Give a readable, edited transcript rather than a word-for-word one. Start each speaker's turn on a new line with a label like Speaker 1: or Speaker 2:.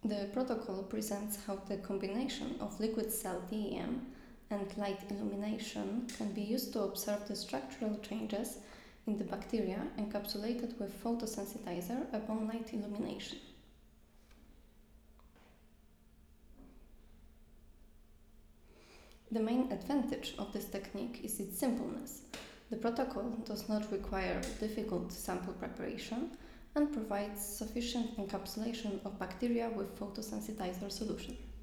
Speaker 1: The protocol presents how the combination of liquid cell DEM and light illumination can be used to observe the structural changes in the bacteria encapsulated with photosensitizer upon light illumination. The main advantage of this technique is its simpleness. The protocol does not require difficult sample preparation and provides sufficient encapsulation of bacteria with photosensitizer solution.